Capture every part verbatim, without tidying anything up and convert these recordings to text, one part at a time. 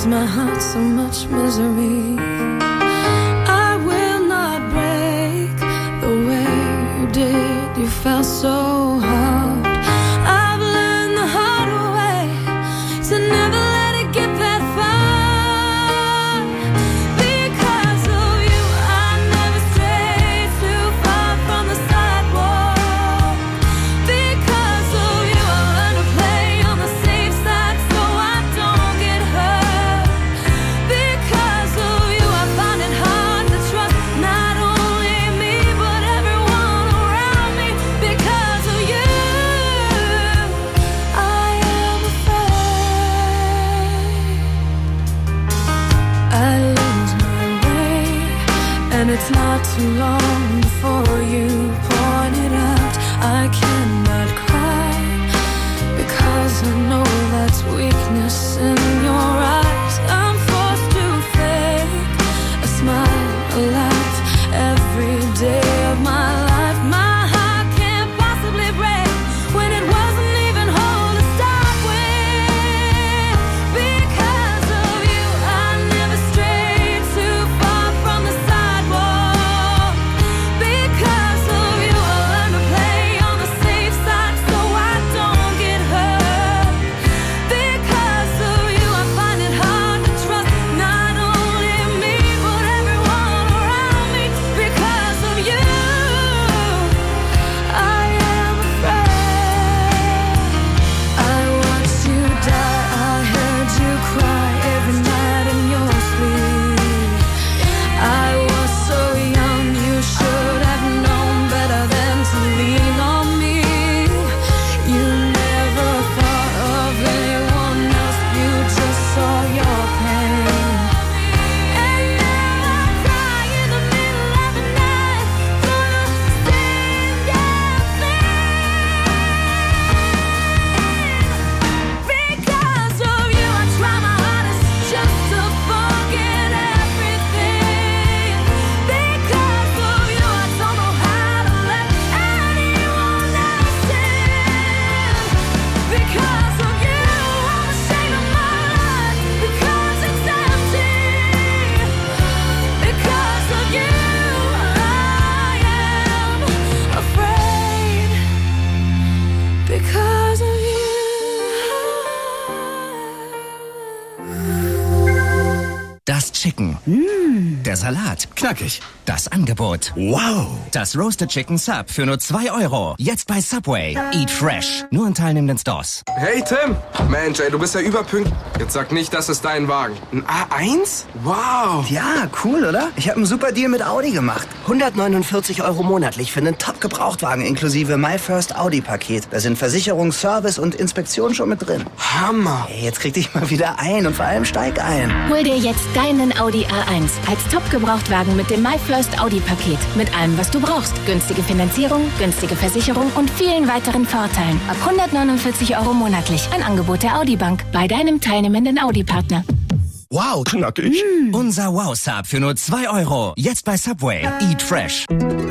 caused my heart so much misery. I will not break the way you did. You felt so hard. I've learned the hard way to never let it get that far. Because of you, I never strayed too far from the sidewalk. Because of you, I learned to play on the safe side so I don't get hurt. Because of you, I find it hard to trust not only me but everyone around me. Because of you, I am afraid I lose my way, and it's not too long before you point it out. I cannot cry because I know that's weakness in your eyes. I'm forced to fake a smile, a laugh every day of my life. My heart can't possibly break when it wasn't even whole to start with. Because of you, I never strayed too far from the sidewalk. Because of you, I learned to play on the safe side so I don't get hurt. Because of you, I find it hard to trust not only me but everyone around me. Because of you, I am afraid. I watched you die, I heard you cry every night in your sleep. I was so young, you should have known better than to lean on me. You never thought of anyone else, you just saw your pain. And now I cry in the middle of the night for the same damn thing. Because of you, I try my hardest just to forget everything. Because of you, I don't know how to let anyone else in. Because of you, I'm ashamed of my life because it's empty. Because of you, I am afraid. Because of you. Das Chicken. Der Salat. Knackig. Das Angebot. Wow. Das Roasted Chicken Sub für nur zwei Euro. Jetzt bei Subway. Eat fresh. Nur in teilnehmenden Stores. Hey Tim! Mensch, ey, du bist ja überpünktlich. Jetzt sag nicht, das ist dein Wagen. Ein A eins? Wow! Ja, cool, oder? Ich habe einen super Deal mit Audi gemacht. hundertneunundvierzig Euro monatlich für einen Top-Gebrauchtwagen inklusive My First Audi-Paket. Da sind Versicherung, Service und Inspektion schon mit drin. Hammer! Hey, jetzt krieg dich mal wieder ein und vor allem steig ein. Hol dir jetzt deinen Audi A eins als Top-Gebrauchtwagen mit dem My First Audi-Paket. Mit allem, was du brauchst. Günstige Finanzierung, günstige Versicherung und vielen weiteren Vorteilen. Ab hundertneunundvierzig Euro monatlich. Ein Angebot der Audi Bank bei deinem teilnehmenden Audi-Partner. Wow, knackig. Unser Wow Sub für nur zwei Euro. Jetzt bei Subway. Eat fresh.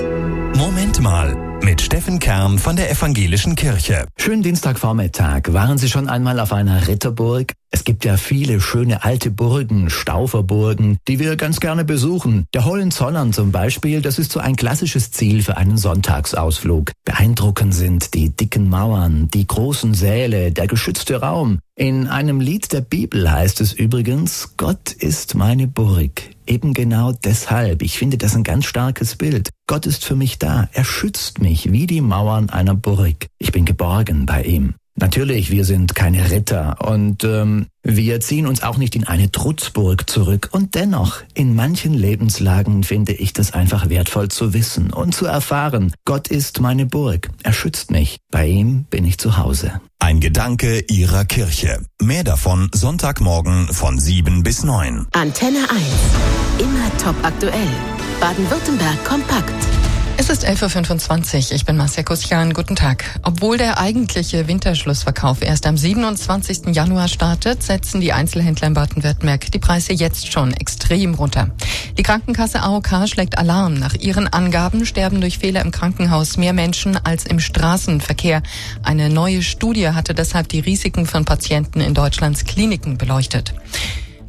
Moment mal mit Steffen Kern von der Evangelischen Kirche. Schönen Dienstagvormittag. Waren Sie schon einmal auf einer Ritterburg? Es gibt ja viele schöne alte Burgen, Stauferburgen, die wir ganz gerne besuchen. Der Hohenzollern zum Beispiel, das ist so ein klassisches Ziel für einen Sonntagsausflug. Beeindruckend sind die dicken Mauern, die großen Säle, der geschützte Raum. In einem Lied der Bibel heißt es übrigens, Gott ist meine Burg. Eben genau deshalb. Ich finde das ein ganz starkes Bild. Gott ist für mich da. Er schützt mich wie die Mauern einer Burg. Ich bin geborgen bei ihm. Natürlich, wir sind keine Ritter und ähm, wir ziehen uns auch nicht in eine Trutzburg zurück. Und dennoch, in manchen Lebenslagen finde ich das einfach wertvoll zu wissen und zu erfahren. Gott ist meine Burg. Er schützt mich. Bei ihm bin ich zu Hause. Ein Gedanke Ihrer Kirche. Mehr davon Sonntagmorgen von sieben bis neun. Antenne eins. Immer top aktuell. Baden-Württemberg kompakt. Es ist elf Uhr fünfundzwanzig. Ich bin Marcia Kuschan. Guten Tag. Obwohl der eigentliche Winterschlussverkauf erst am siebenundzwanzigsten Januar startet, setzen die Einzelhändler in Baden-Württemberg die Preise jetzt schon extrem runter. Die Krankenkasse A O K schlägt Alarm. Nach ihren Angaben sterben durch Fehler im Krankenhaus mehr Menschen als im Straßenverkehr. Eine neue Studie hatte deshalb die Risiken von Patienten in Deutschlands Kliniken beleuchtet.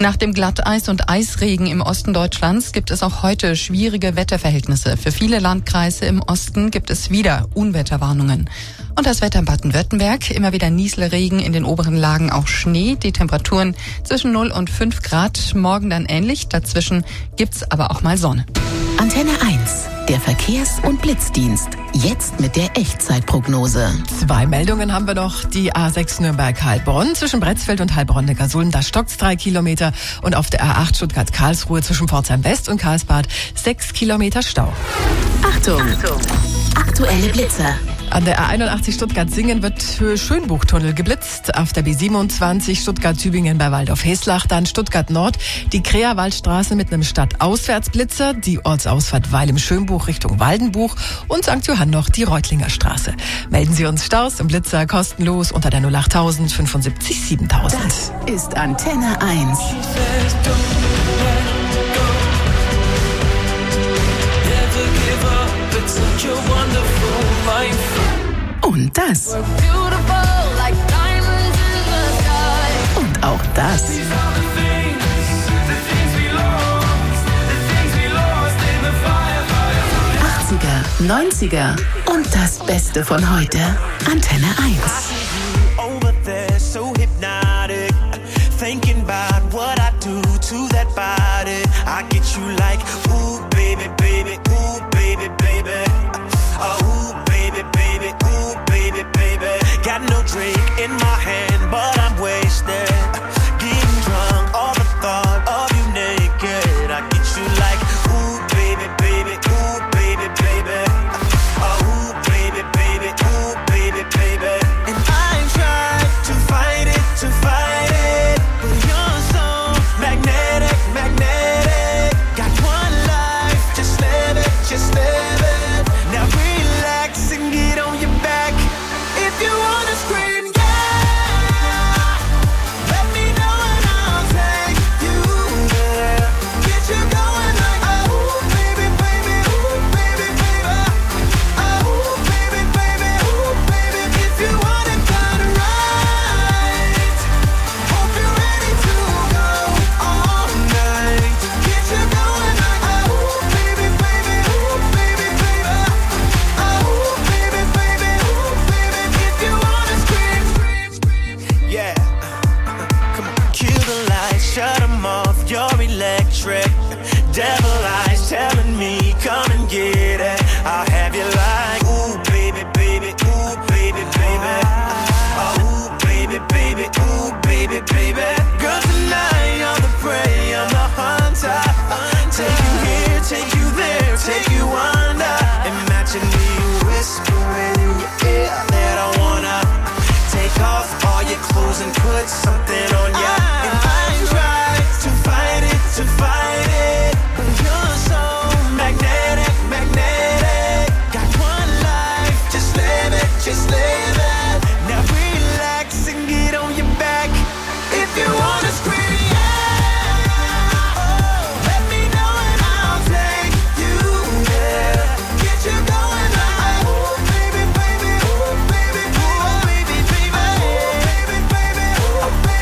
Nach dem Glatteis und Eisregen im Osten Deutschlands gibt es auch heute schwierige Wetterverhältnisse. Für viele Landkreise im Osten gibt es wieder Unwetterwarnungen. Und das Wetter in Baden-Württemberg, immer wieder Nieselregen, in den oberen Lagen auch Schnee. Die Temperaturen zwischen null und fünf Grad. Morgen dann ähnlich. Dazwischen gibt's aber auch mal Sonne. Antenne eins, der Verkehrs- und Blitzdienst. Jetzt mit der Echtzeitprognose. Zwei Meldungen haben wir noch. Die A sechs Nürnberg-Heilbronn zwischen Bretzfeld und Heilbronn-Neckarsulm. Da stockt's drei Kilometer. Und auf der A acht Stuttgart-Karlsruhe zwischen Pforzheim West und Karlsbad sechs Kilometer Stau. Achtung! Achtung. Aktuelle Blitzer. An der A einundachtzig Stuttgart-Singen wird für Schönbuchtunnel geblitzt. Auf der B siebenundzwanzig Stuttgart-Tübingen bei Waldorf-Heslach. Dann Stuttgart-Nord, die Kreawaldstraße mit einem Stadtauswärtsblitzer. Die Ortsausfahrt Weil im Schönbuch Richtung Waldenbuch. Und Sankt Johann noch die Reutlinger Straße. Melden Sie uns Staus im Blitzer kostenlos unter der null achttausend fünfundsiebzig siebentausend. Das ist Antenne eins. Und das. Und auch das. achtziger, neunziger und das Beste von heute. Antenne eins. Got no drink in my hand, but I'm wasted. Getting drunk, all the thought of you naked. I get you like, ooh, baby, baby, ooh, baby, baby. Oh, ooh, baby, baby, ooh, baby, baby. And I tried to fight it, to fight it, but you're so magnetic, magnetic. Got one life, just live it, just live it. Now relax and get on your back. If you wanna scream, yeah, let me know and I'll take you there. Get you going like, oh, baby, baby, ooh, baby, baby. Oh, baby, baby, ooh, baby. If you want it done right, hope you're ready to go all night. Get you going like, oh, baby, baby, ooh, baby, baby. Oh, baby, baby, ooh, baby. If you wanna scream, scream, scream, yeah. Come on, kill the lights, shut them off. You're electric. Devil eyes telling me, come and get it. I'll have you like, ooh, baby, baby, ooh, baby, baby. Oh, ooh, baby, baby, ooh, baby, baby. Girl, tonight you're the prey, I'm the hunter. Take you here, take you there, take you under. Imagine me whispering in your ear that I wanna take off all your clothes and put something on ya. And I tried to fight it, to fight it, but you're so magnetic, magnetic. Got one life, just live it, just live it. Now relax and get on your back. If you wanna scream, yeah, oh, let me know and I'll take you there. Get you going like, oh, baby, baby, ooh, baby, ooh, baby, baby, oh, baby, baby, ooh, baby.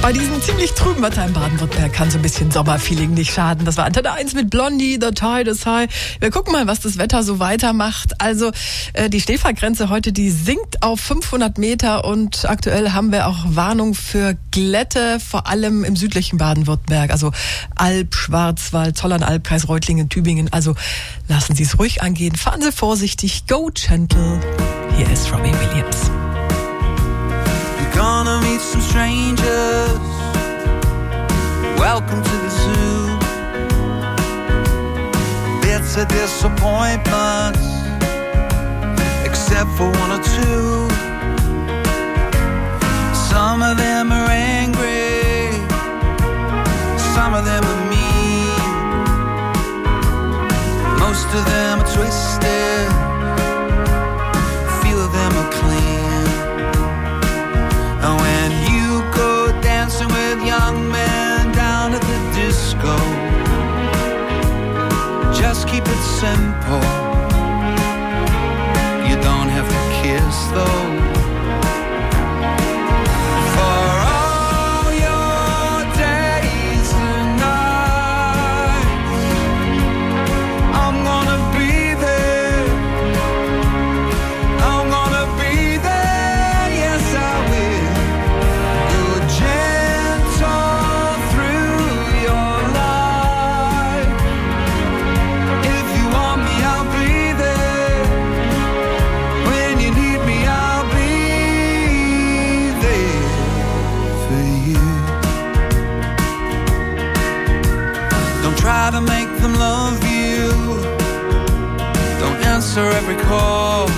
Bei diesem ziemlich trüben Wetter in Baden-Württemberg kann so ein bisschen Sommerfeeling nicht schaden. Das war Antenne eins mit Blondie, The Tide is High. Wir gucken mal, was das Wetter so weitermacht. Also äh, die Schneefallgrenze heute, die sinkt auf fünfhundert Meter und aktuell haben wir auch Warnung für Glätte, vor allem im südlichen Baden-Württemberg. Also Alb, Schwarzwald, Zollern, Albkreis, Reutlingen, Tübingen. Also lassen Sie es ruhig angehen, fahren Sie vorsichtig, go gentle. Hier ist Robbie Williams. Gonna meet some strangers. Welcome to the zoo. Bits of disappointments, except for one or two. Some of them are angry, some of them are mean. Most of them are twisted, few of them are clean. When you go dancing with young men down at the disco, just keep it simple. You don't have to kiss though. For all your days and nights, I'm gonna be there. I'm gonna be there, yes I will. Try to make them love you. Don't answer every call.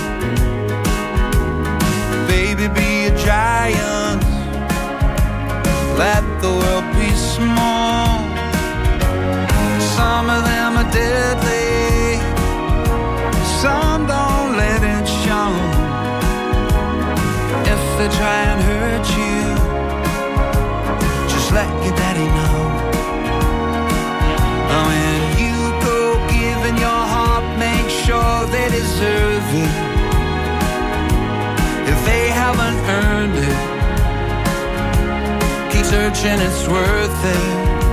Baby, be a giant. Let the world be small. Some of them are deadly, some don't let it show. If they try and hurt you, just let your daddy know. When you go giving your heart, make sure they deserve it. If they haven't earned it, keep searching, it's worth it.